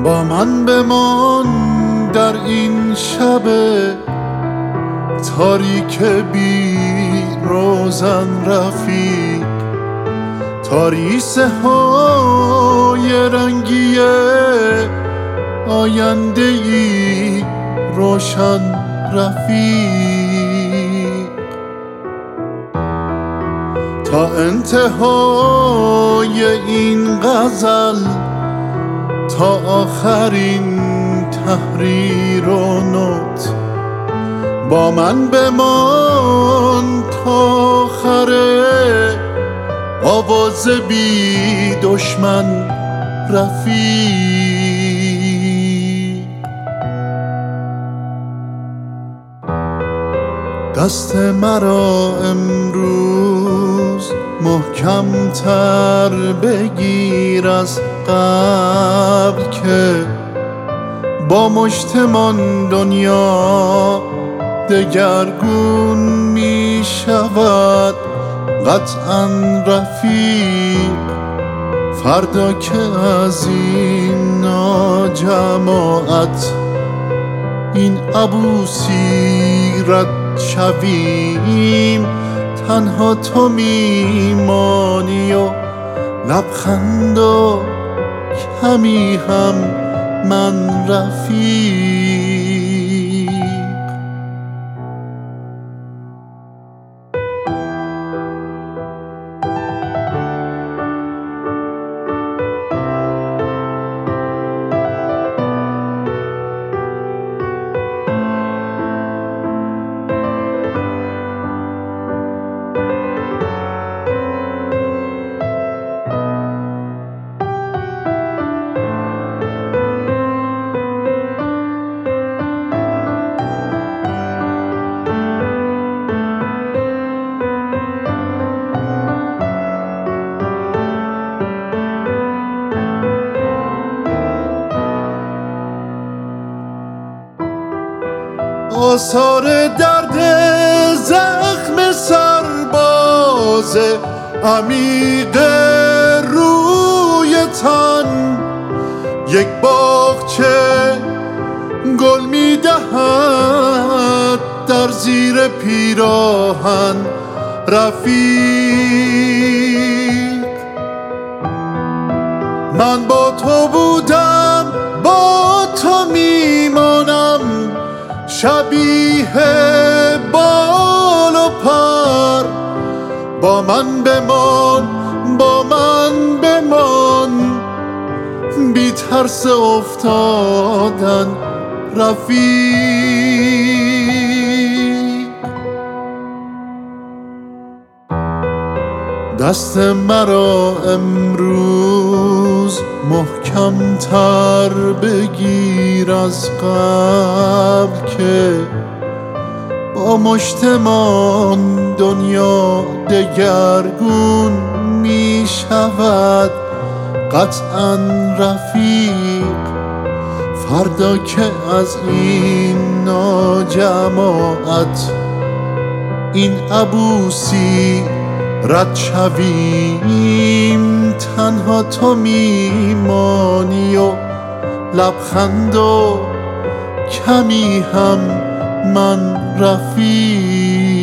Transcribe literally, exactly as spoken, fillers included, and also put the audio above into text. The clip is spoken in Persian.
با من بمان در این شب تاریک بی روزن رفیق، تاریسه های رنگی آینده ای روشن رفیق، تا انتهای این غزل، تا آخرین تحریر و نوت با من بمان تا آخره آواز بی دشمن رفیق. دست مرا امروز محکم تر بگیر از قبل که با مشتمان دنیا دگرگون می شود قطعاً رفیق. فردا که از این ناجماعت این عبوسی رد شویم، تنها تو میمانی و لبخند و کمی هم من رفیق. آثار درد زخم سرباز عمیق روی تن، یک باغچه گل می دهد در زیر پیراهن رفیق. من با تو بودم، با تو میمانم، شبیه بال و پر. با من بمان، با من بمان، بی ترس افتادن رفیق. دست مرا امروز محکم تر بگیر از قبل که با مشتمان دنیا دگرگون می شود قطعاً رفیق. فردا که از این ناجماعت این عبوسی رد شویم، تنها تو میمانی و لبخند و کمی هم من رفیق.